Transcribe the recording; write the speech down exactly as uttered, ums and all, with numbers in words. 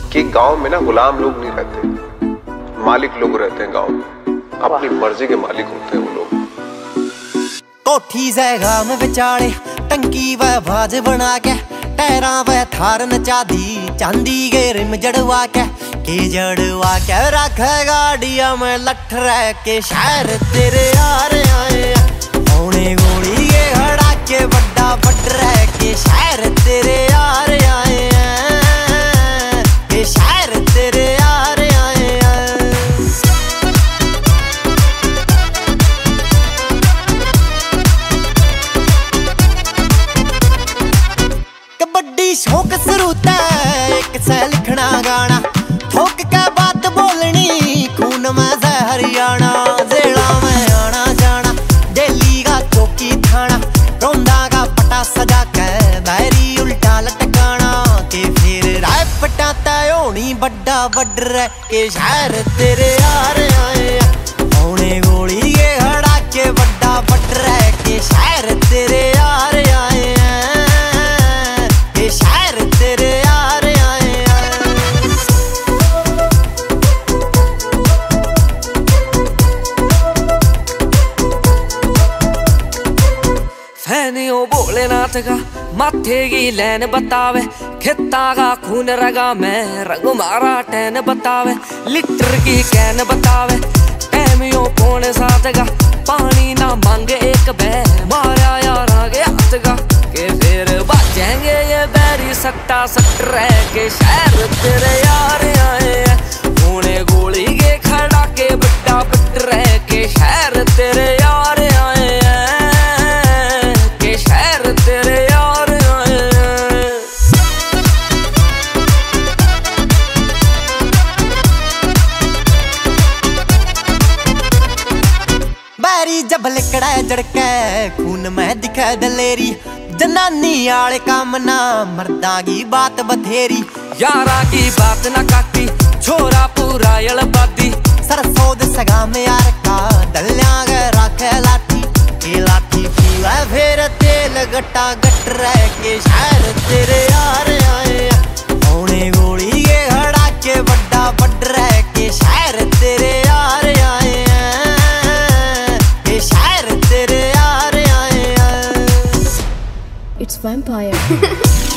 कि गांव में ना गुलाम लोग नहीं रहते, मालिक लोग रहते हैं गांव में। अपनी मर्जी के मालिक होते हैं वो लोग। कोठी जैगा में बेचारे टंकी व बाज बना के टैरा व थार नचा दी चांदी के रिम जड़वा के के जड़वा के रख गाड़िया में लठ रह के शहर तेरे यार आए होने गोली के हड़ा के बड़ा बट रह के शहर तेरे यार आए के शहर तेरे यार आए। कबड्डी शौक सरूता एक से लिखना गाना ठोक के बात बोलनी खून में से हरियाणा जेड़ा में आना जाना डेली का चौकी थाना रोंदा का पटा सजा के बैरी उल्टा लटकाना के फिर राय पटाता होनी बड्डा बड्डर के शहर तेरे यार आए होने गोली के हड़ा के बड्डा बड्डर के शहर तेरे यार आए के शहर तेरे यार आए। फैनियों भोलेनाथ का माथे की लैन बतावे खेता का खून रगा में रंग मारा टैन बतावे लीटर की कैन बतावे टैमियों पौने सात का पानी ना मांगे एक बे मारा यार आगे हाथ का के फिर बचेंगे ये बैरी सट्टा सट रह के शहर तेरे यार आए होने गोली के खड़ा के बट्टा बट रह के शहर तेरे यार आए के शहर तेरे यार आए। बैरी जब लिकड़ा जड़के खून में दिखे दलेरी जनानी आले काम ना मर्दा की बात बथेरी यारा की बात ना काटी छोरा पूरा यलबादी सरसों दे सगा में यार का दलिया के राखे लाठी के लाठी पीवा फिर तेल गट्टा गट रह के शहर तेरे यार आए होने गोली के हड़ा के बड्डा बड रह के शहर तेरे यार आए के शहर तेरे यार आए। It's vampire.